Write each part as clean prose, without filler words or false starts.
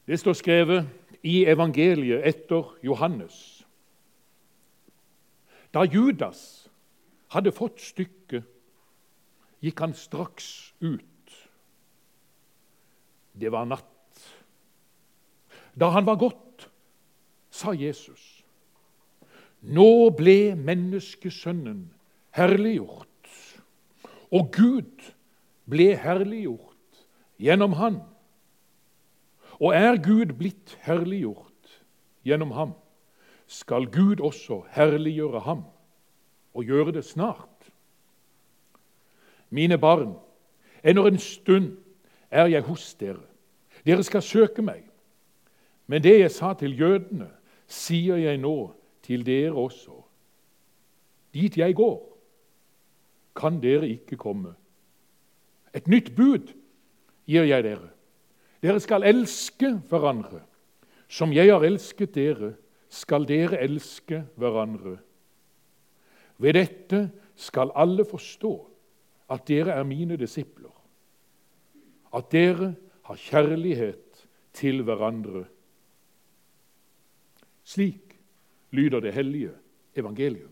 Det står skrevet i evangeliet etter Johannes. Da Judas hadde fått stykket, gikk han straks ut. Det var natt. Da han var gått, sa Jesus: Nå ble menneskesønnen herliggjort, og Gud ble herliggjort gjennom han. Og er Gud blitt herliggjort gjennom ham, skal Gud også herliggjøre ham, og gjøre det snart. Mine barn, ennå en stund er jeg hos dere. Dere skal søke meg. Men det jeg sa til jødene, sier jeg nå til dere også. Dit jeg går, kan dere ikke komme. Et nytt bud gir jeg dere. Dere skal elske hverandre. Som jeg har elsket dere, skal dere elske hverandre. Ved dette skal alle forstå at dere er mine disipler, at dere har kjærlighet til hverandre. Slik lyder det hellige evangelium.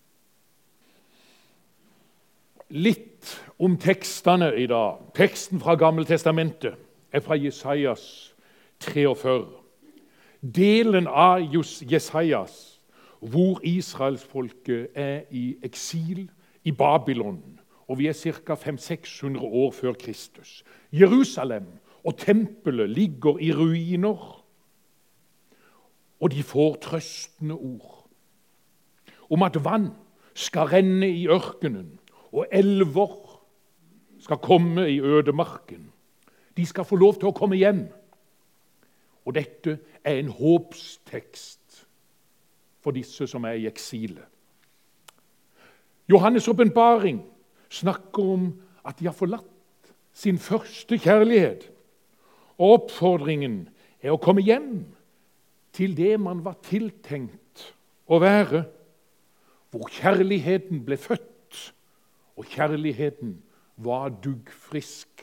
Litt om tekstene i dag. Teksten fra Gammeltestamentet er fra Jesajas 43. Delen av Jesajas hvor israelsfolket er i eksil i Babylon, og vi er ca. 500-600 år før Kristus. Jerusalem og tempelet ligger i ruiner, og de får trøstende ord om at vann skal renne i ørkenen, og elver skal komme i ødemarken. De skal få lov til å komme hjem. Og dette er en håpstekst for disse som er i eksilet. Johannes' åpenbaring snakker om at de har forlatt sin første kjærlighet. Og oppfordringen er å komme hjem til det man var tiltenkt å være, hvor kjærligheten ble født, og kjærligheten var duggfrisk.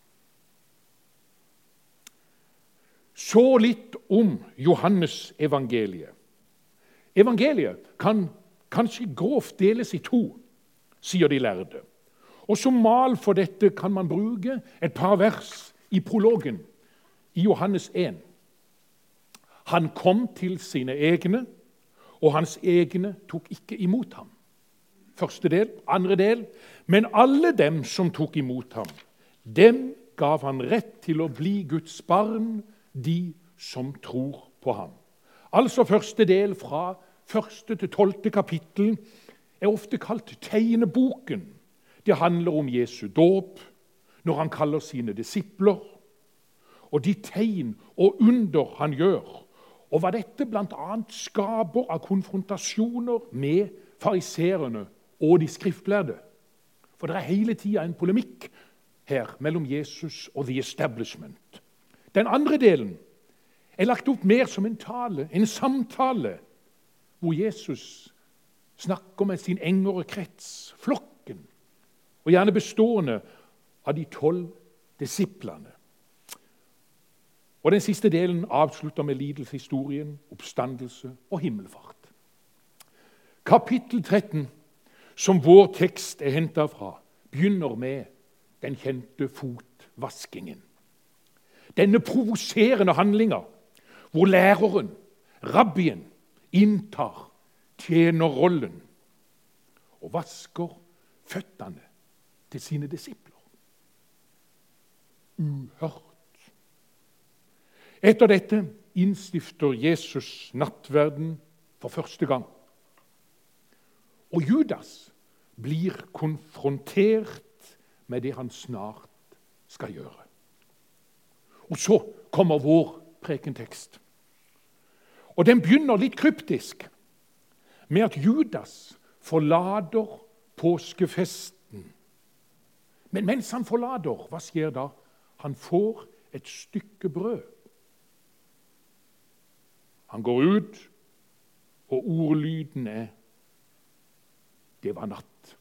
Så litt om Johannes evangeliet. Evangeliet kan kanskje grovt deles i to, sier de lærde. Og som mal for dette kan man bruke et par vers i prologen i Johannes 1. Han kom til sine egne, og hans egne tok ikke imot ham. Første del, andre del. Men alle dem som tok imot ham, dem gav han rett til å bli Guds barn, de som tror på ham. Altså første del fra 1. til 12. kapittel er ofte kalt tegneboken. Det handler om Jesu dåp, når han kaller sine disipler, og de tegn og under han gjør, og hva dette blant annet skaper av konfrontasjoner med fariserene og de skriftlærde. For det er hele tiden en polemikk her mellom Jesus og the establishment. Den andre delen er lagt opp mer som en tale, en samtale, hvor Jesus snakker med sin engere krets, flokken, og gjerne bestående av de 12 disiplene. Og den siste delen avslutter med lidelseshistorien, oppstandelse og himmelfart. Kapittel 13, som vår tekst er hentet fra, begynner med den kjente fotvaskingen. Denne provoserende handlinga, hvor læreren, rabbien, inntar tjenerrollen og vasker føttene til sine disipler. Uhørt. Etter dette innstifter Jesus nattverden for første gang. Og Judas blir konfrontert med det han snart skal gjøre. Og så kommer vår prekentekst. Og den begynner litt kryptisk med at Judas forlater påskefesten. Men mens han forlater, hva skjer da? Han får et stykke brød. Han går ut, og ordlyden er: det var natt.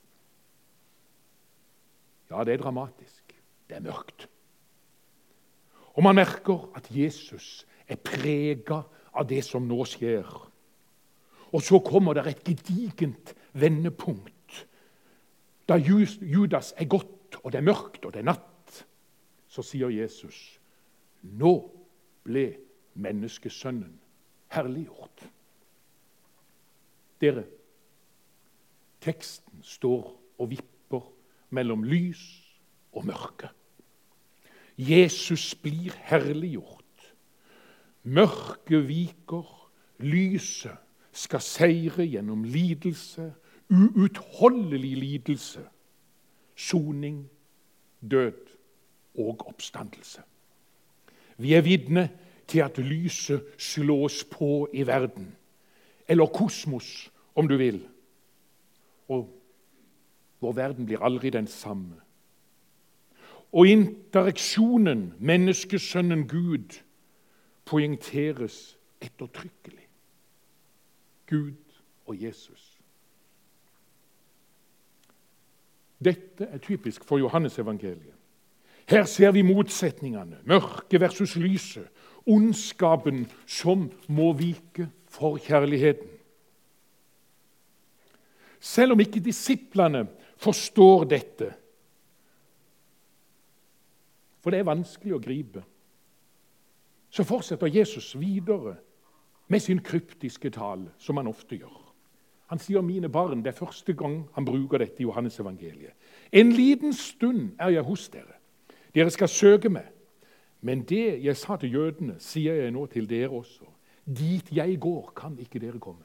Ja, det er dramatisk. Det er mørkt. Og man merker at Jesus er preget av det som nå skjer. Og så kommer det et gedigent vendepunkt. Da Judas er gått, og det er mørkt, og det er natt, så sier Jesus, nå ble menneskesønnen herliggjort. Dere, teksten står og vipper mellom lys og mørke. Jesus blir herliggjort. Mørket viker, lyset skal seire gjennom lidelse, uutholdelig lidelse, soning, død og oppstandelse. Vi er vitne til at lyset slås på i verden, eller kosmos, om du vil. Og vår verden blir aldri den samme. Og interaksjonen menneskesønnen Gud poengteres ettertrykkelig. Gud og Jesus. Dette er typisk for Johannes evangeliet. Her ser vi motsetningene, mørke versus lyset, ondskapen som må vike for kjærligheten. Selv om ikke disiplene forstår dette, for det er vanskelig å gripe, så fortsetter Jesus videre med sin kryptiske tale, som han ofte gjør. Han sier, mine barn, det er første gang han bruker dette i Johannes evangeliet. En liten stund er jeg hos dere. Dere skal søke meg. Men det jeg sa til jødene, sier jeg nå til dere også. Dit jeg går, kan ikke dere komme.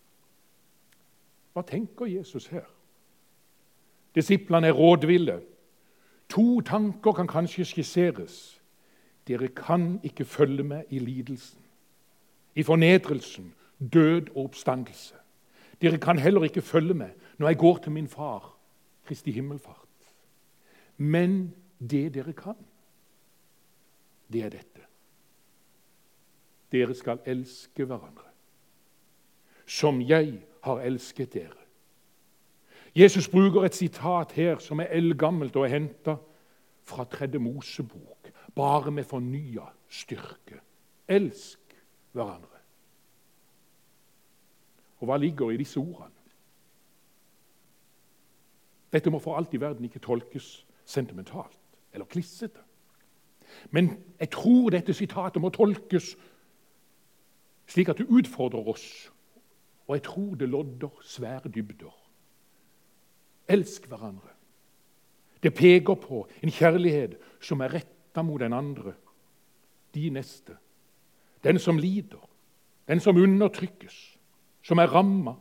Hva tenker Jesus her? Disiplene er rådville. 2 tanker kan kanskje skisseres. Dere kan ikke følge meg i lidelsen, i fornedrelsen, død og oppstandelse. Dere kan heller ikke følge meg når jeg går til min far, Kristi himmelfart. Men det dere kan, det er dette. Dere skal elske hverandre, som jeg har elsket dere. Jesus bruker et sitat her som er eldgammelt og er hentet fra 3. Mosebok, bare med fornya styrke. Elsk hverandre. Og hva ligger i disse ordene? Dette må for alt i verden ikke tolkes sentimentalt eller klissete. Men jeg tror dette sitatet må tolkes slik at det utfordrer oss, og jeg tror det lodder svære dybder. Elsk hverandre. Det peker på en kjærlighet som er rettet mot den andre, de neste, den som lider, den som undertrykkes, som er rammet.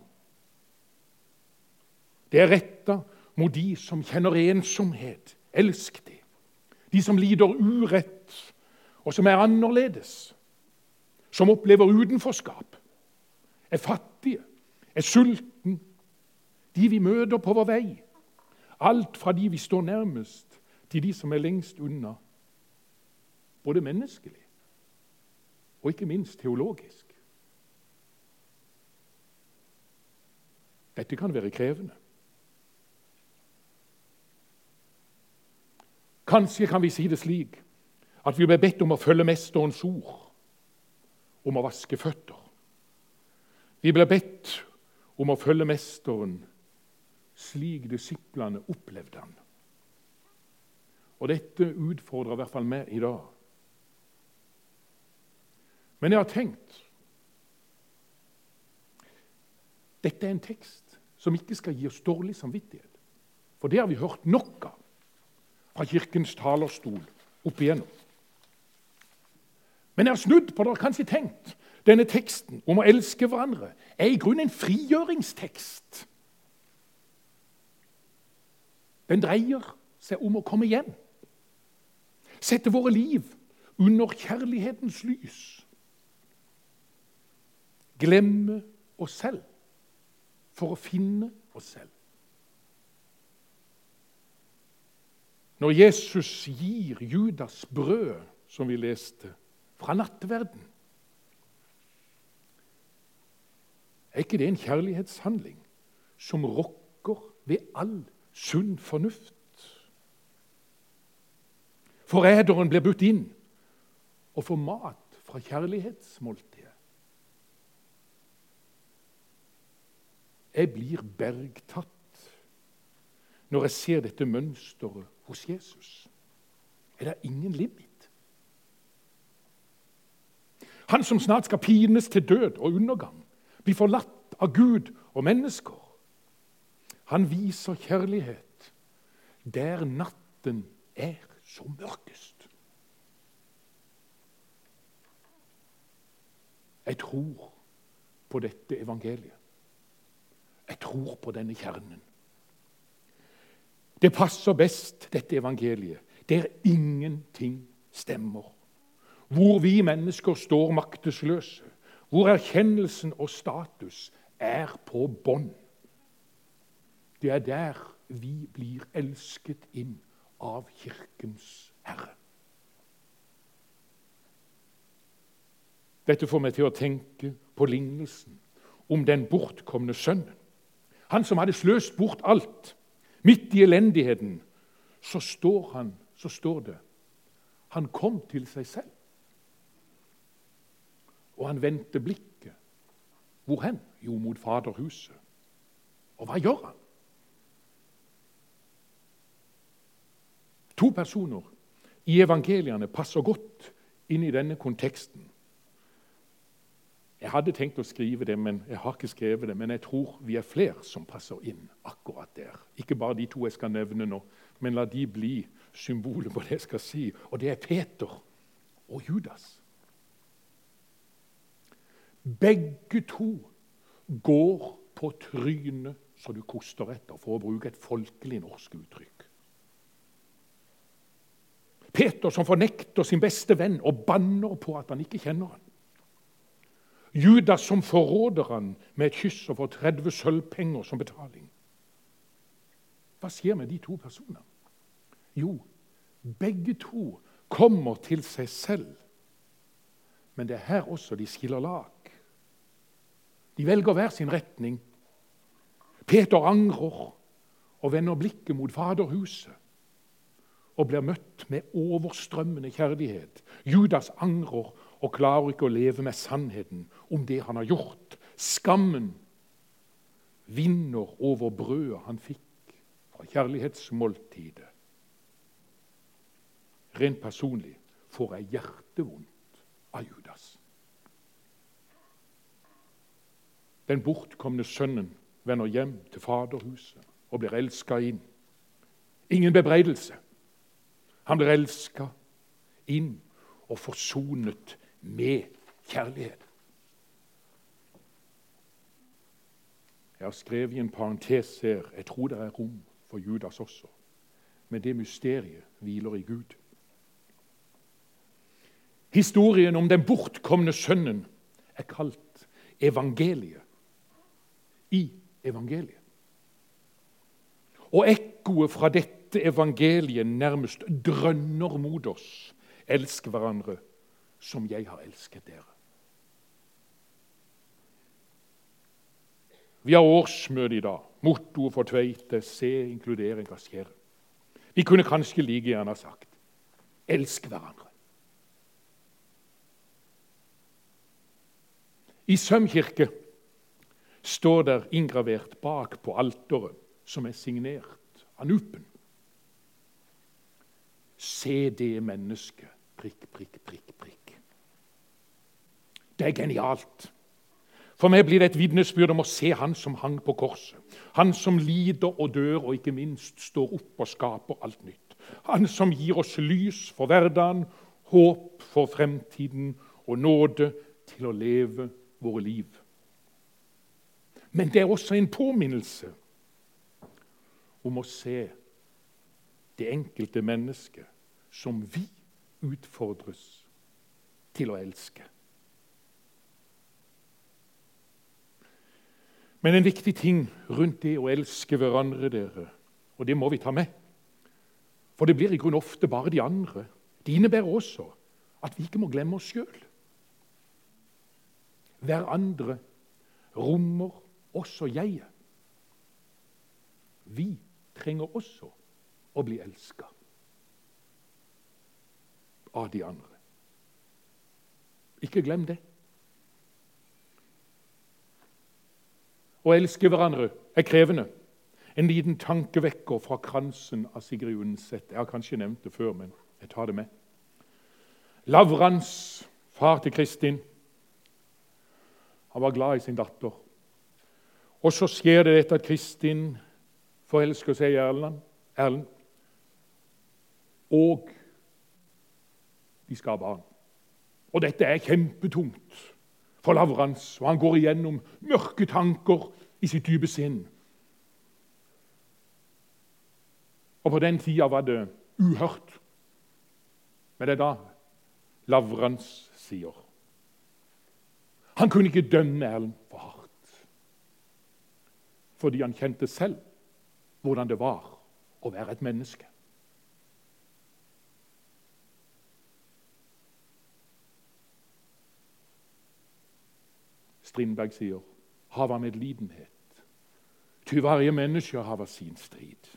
Det er rettet mot de som kjenner ensomhet. Elsk de. De som lider urett, og som er annerledes, som opplever utenforskap, er fattige, er sulten, de vi møter på vår vei. Alt fra de vi står nærmest, til de som er lengst unna. Både menneskelig og ikke minst teologisk. Dette kan være krevende. Kanskje kan vi si det slik at vi ble bedt om å følge mesterens ord, om å vaske føtter. Vi ble bedt om å følge mesteren slik disiplene opplevde han. Og dette utfordrer i hvert fall meg i dag. Men jeg har tenkt, dette er en tekst som ikke skal gi oss dårlig samvittighet. For det har vi hørt nok av fra kirkens talerstol opp igjennom. Men jeg har snudd på det og kanskje tenkt, denne teksten om å elske hverandre er i grunnen en frigjøringstekst. Den dreier seg om å komme hjem. Sette våre liv under kjærlighetens lys. Glemme oss selv for å finne oss selv. Når Jesus gir Judas brød, som vi leste, fra nattverden, er ikke det en kjærlighetshandling som rokker ved all sunn fornuft? Forræderen blir budt inn og får mat fra kjærlighetsmåltidet. Jeg blir bergtatt når jeg ser dette mønsteret hos Jesus. Er det ingen limit? Han som snart skal pines til død og undergang, blir forlatt av Gud og mennesker. Han viser kjærlighet der natten er som mørkest. Jeg tror på dette evangeliet. Jeg tror på denne kjernen. Det passer best, dette evangeliet, der ingenting stemmer. Hvor vi mennesker står maktesløse. Hvor erkjennelsen og status er på bånd. Det er der vi blir elsket inn av kirkens Herre. Dette får meg til å tenke på lignelsen om den bortkomne sønnen. Han som hadde sløst bort alt, midt i elendigheten, så står det, han kom til seg selv. Og han vendte blikket. Hvorhen? Jo, mot faderhuset. Og hva gjør han? 2 personer i evangeliene passer godt inn i denne konteksten. Jeg hadde tenkt å skrive det, men jeg har ikke skrevet det. Men jeg tror vi er flere som passer inn akkurat der. Ikke bare de 2 jeg skal nevne nå, men la de bli symbolet på det jeg skal si. Og det er Peter og Judas. Begge 2 går på trynet så du koster etter, for å bruke et folkelig norsk uttrykk. Peter som fornekter sin beste venn og banner på at han ikke kjenner han. Judas som forråder han med et kyss og får 30 sølvpenger som betaling. Hva skjer med de 2 personene? Jo, begge 2 kommer til seg selv. Men det er her også de skiller lag. De velger hver sin retning. Peter angrer og vender blikket mot faderhuset og blir møtt med overstrømmende kjærlighet. Judas angrer og klarer ikke å leve med sannheten om det han har gjort. Skammen vinner over brødet han fikk fra kjærlighetsmåltidet. Rent personlig får jeg hjertevondt av Judas. Den bortkomne sønnen vender hjem til faderhuset og blir elsket inn. Ingen bebreidelse. Han blir elsket inn og forsonet med kjærlighet. Jeg har skrevet i en parentes her, jeg tror det er rom for Judas også, men det mysteriet hviler i Gud. Historien om den bortkomne sønnen er kalt evangeliet. I evangeliet. Og ekkoet fra dette evangeliet nærmest drønner mot oss. Elsk hverandre som jeg har elsket dere. Vi har årsmøte i dag. Mottoet for Tveite, se, inkludere, engasjere. Vi kunne kanskje like gjerne sagt, elsk hverandre. I Sømkirke står der inngravert bak på alteret, som er signert av Nupen. Se det mennesket, prikk, prikk, prikk, prikk. Det er genialt. For meg blir det et vitnesbyrd om å se han som hang på korset. Han som lider og dør, og ikke minst står opp og skaper alt nytt. Han som gir oss lys for hverdagen, håp for fremtiden og nåde til å leve våre liv. Men det er også en påminnelse om å se det enkelte mennesket som vi utfordres til å elske. Men en viktig ting rundt det å elske hverandre, dere, og det må vi ta med, for det blir i grunn ofte bare de andre. Det innebærer også at vi ikke må glemme oss selv. Hverandre rommer også jeget. Vi trenger også å bli elsket av de andre. Ikke glem det. Å elske hverandre er krevende. En liten tankevekker fra kransen av Sigrid Undset. Jeg har kanskje nevnt det før, men jeg tar det med. Lavrans, far til Kristin, han var glad i sin datter. Og så skjer det dette at Kristin forelsker seg i Erlend. Og de skal ha barn. Og dette er kjempetungt for Lavrans, og han går igjennom mørke tanker i sitt dype sinn. Og på den tida var det uhørt. Men det er da Lavrans sier. Han kunne ikke dømme Erlend for hardt, fordi han kjente selv hvordan det var å være et menneske. Strindberg sier, hava medlidenhet, ty varje menneske hava sin strid.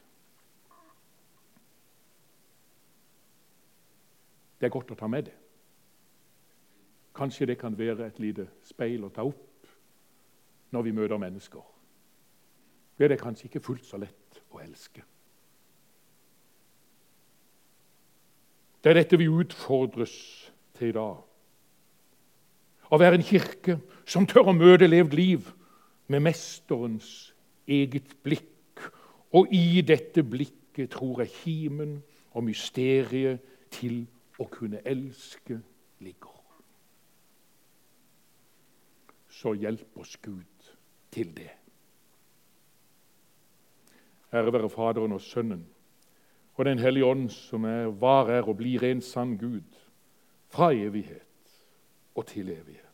Det er godt å ta med det. Kanskje det kan være et lite speil å ta opp når vi møter mennesker. Det er kanskje ikke fullt så lett å elske. Det er dette vi utfordres til i dag. Å være en kirke som tør å møte levd liv med mesterens eget blikk. Og i dette blikket tror jeg kimen og mysteriet til å kunne elske ligger. Så hjelp oss Gud til det. Ære være Faderen og Sønnen og Den hellige ånd, som var og blir en sann Gud fra evighet og til evighet.